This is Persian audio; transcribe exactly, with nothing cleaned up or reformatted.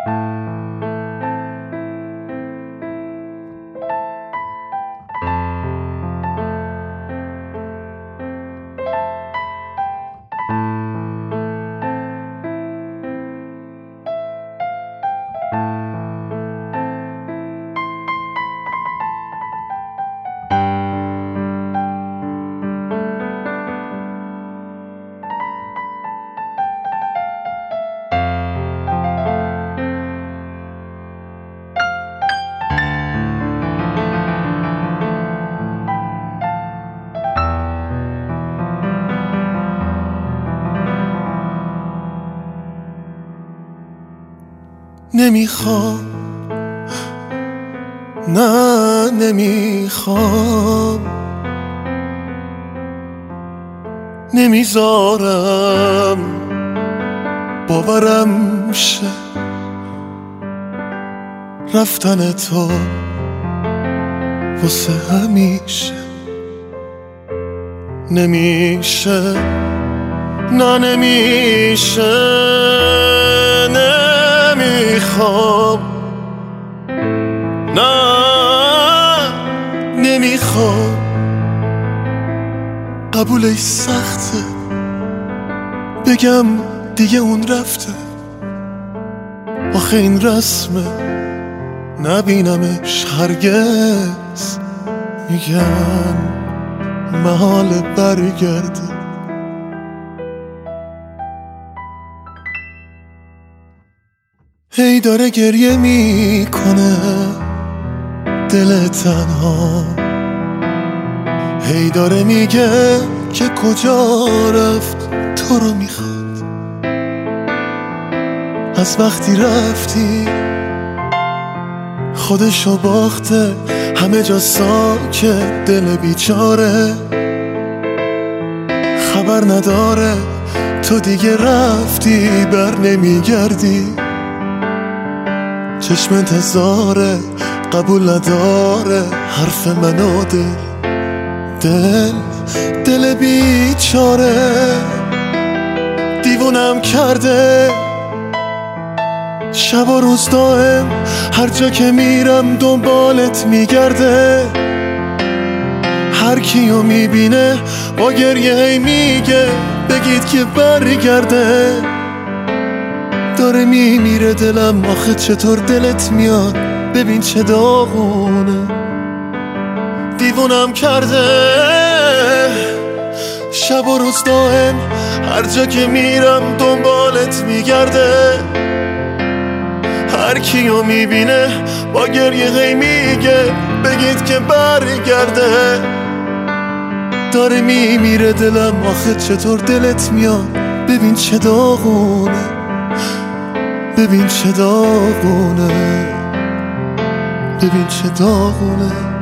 نمیخوام، نه نمیخوام، نمیذارم باورم شه رفتن تو واسه همیشه. نمیشه، نه نمیشه، نمیخوام، نه نمیخوام. قبولش سخته بگم دیگه اون رفته، آخه این رسمه نبینمش هرگز. میگن محال برگرده. هی داره گریه میکنه دل تنها، هی داره میگه که کجا رفت تو رو میخواد. از وقتی رفتی خودشو باخته، همه جا ساکت، دل بیچاره خبر نداره تو دیگه رفتی بر نمیگردی. چشم انتظاره قبول نداره حرف منو، دل دل دل بیچاره دیوونم کرده. شب و روز دائم هر جا که میرم دنبالت میگرده. هر کیو میبینه با گریه هی میگه بگید که برگرده. داره میمیره دلم، آخه چطور دلت میاد ببین چه داغونه. دیوونم کرده شب و روز دائم هر جا که میرم دنبالت میگرده. هر کیو میبینه با گریه هی میگه بگید که برگرده. داره میمیره دلم، آخه چطور دلت میاد ببین چه داغونه، ببین چه داغونه، ببین چه داغونه.